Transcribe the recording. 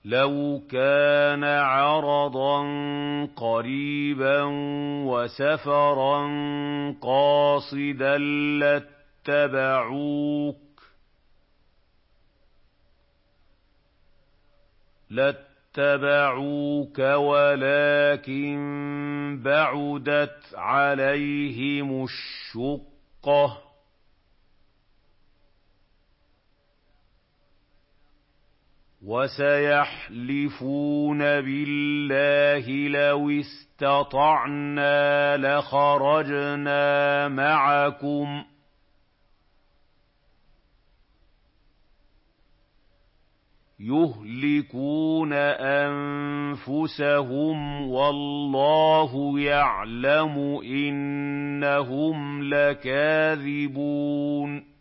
لَوْ كَانَ عَرَضًا قَرِيبًا وَسَفَرًا قَاصِدًا لَاتَّبَعُوكَ وَلَٰكِن بَعُدَتْ عَلَيْهِمُ الشُّقَّةُ ۚ وَسَيَحْلِفُونَ بِاللَّهِ لَوِ اسْتَطَعْنَا لَخَرَجْنَا مَعَكُمْ ۚ يُهْلِكُونَ أَنفُسَهُمْ وَاللَّهُ يَعْلَمُ إِنَّهُمْ لَكَاذِبُونَ